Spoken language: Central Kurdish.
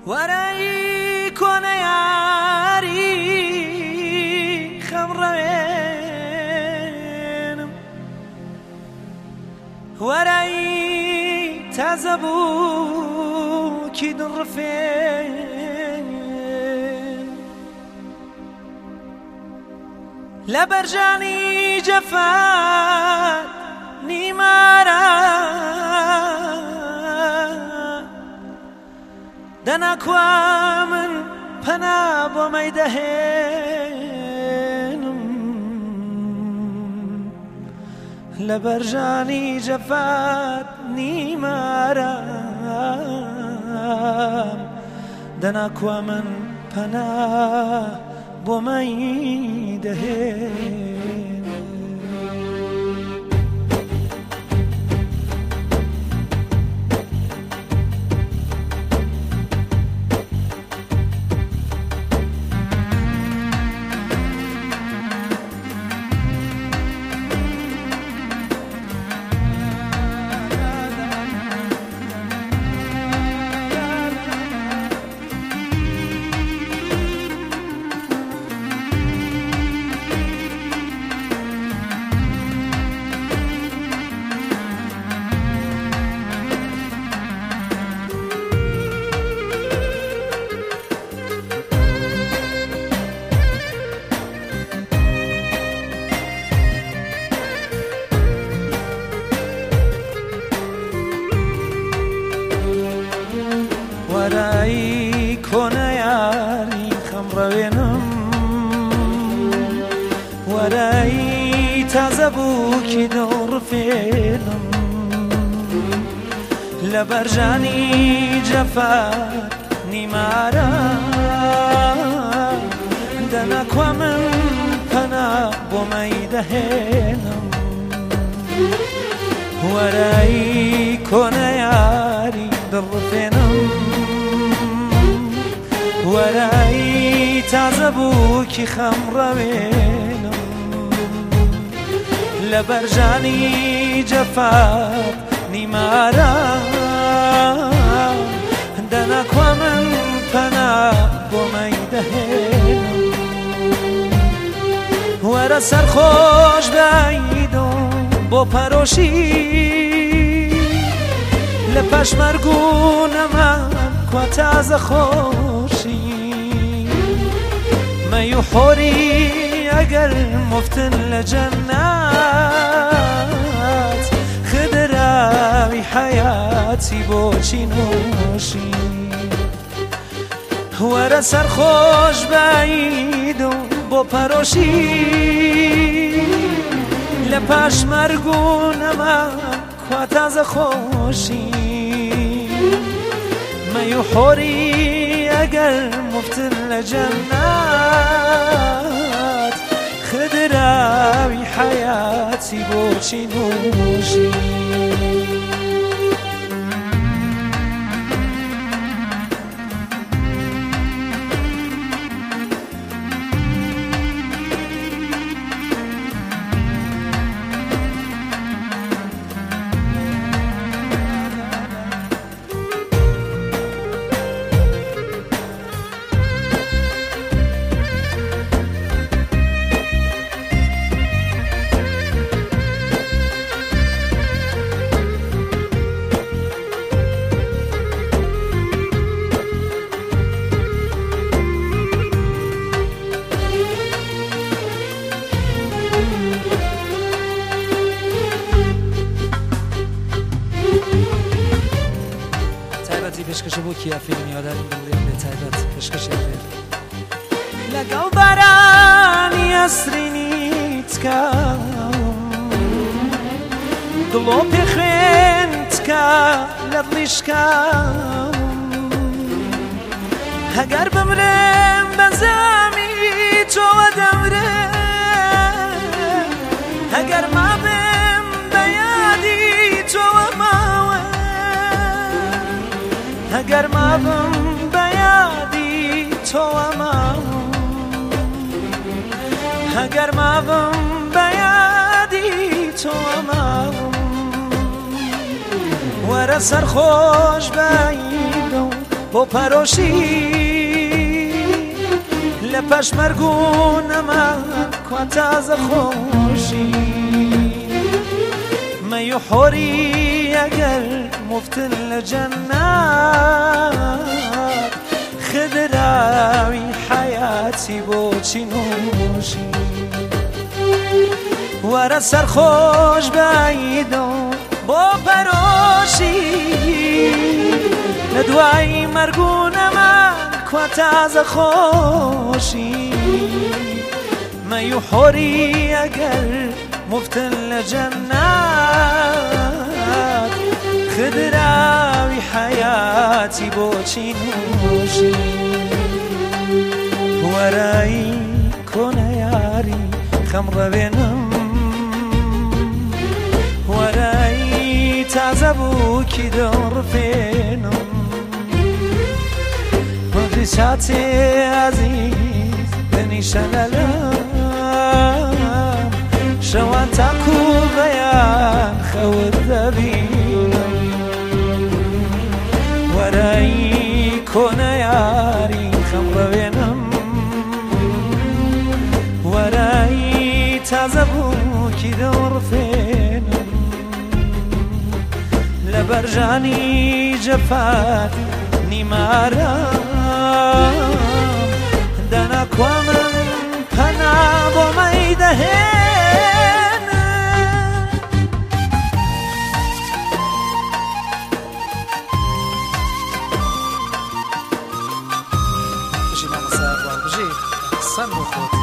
ورای کنه یاری خمرینم ورای تازه بو کی درفین لبرجانی جفات نیمارا دناکوا من پنا بۆ مەیدەهێنم لە بەرژانی جەفات نیمارام دەناکوا من پەنا بۆ مەیدەهێنم ورای کنه یاری خمرینم ورای تازه بو کی درفینم لبرجانی جفات نیمارا دناکوا من پنا بۆ مەیدەهێنم ورای کنه یاری درفینم ورای تازه بو کی خمرینم لبرجانی جفات نیمارا دناکوا من پنا بۆ مەیدەهێنم وەرە سەرخۆش بەعیدم بۆ پەرۆشی لە پەشمەرگونەمە کوا تازە خۆشی مەی و حۆری ئەگەر مفتن لە جەنات خدراوی حەیاتی بۆچی نۆشی وەرە سەرخۆش بەعیدم بۆ پەرۆشی لە پەشمەرگونەمە کوا تازە خۆشی مەی و حۆری ئەگەر مفتن لە جەنات خدراوی حەیاتی بۆچی نۆشی پێشکەشە بۆ کیافێنی یادارم دڵیان بێ تایبەت پێشکەشێ لەگەڵ بارانی ئەسرینی تکام دڵۆ پێخوێن تکا لە دڵیشکام هەگەر بمرم بە زەمی تۆوە دەمرم هەگەر مابم بە یادی تۆوە ماوە هەگەر مابم بە یادی تۆوە ماوە هەگەر مابم بە یادی تۆوە ماوە وەرە سەرخۆش بەعیدە و بۆ پەرۆشی لە پەشمەرگون ئەمان کوا تازە خۆشی مەی و حۆری ئەگەر مفتن لە جەنات خدراوی حیاتی بۆچی نوشی وەرە سەرخۆش بەعیدۆ بۆ پەرۆشی لە دوای مەرگونەمان کوا تازە خۆشی مەی و حۆری ئەگەر مفتن لە جەنات خدراوی حیاتی بۆچی نوشی وەرایی کۆنە یاری خەمڕەوێنم وەرایی تازە بووکی دڵڕفێنم وەقتی چاتێ عەزیز بنیشە لەلام شەوان تاکو بەیان خەوت دەبینم وەرایی کۆنە یاری خەمڕەوێنم وەرایی تازە بووکی دڵڕفێنم لە بەرژانی جەفات نیمارم دەناکوا من پەنا بۆ مەی دەهێنە بژی مامەسا بژی سەن بۆ خۆت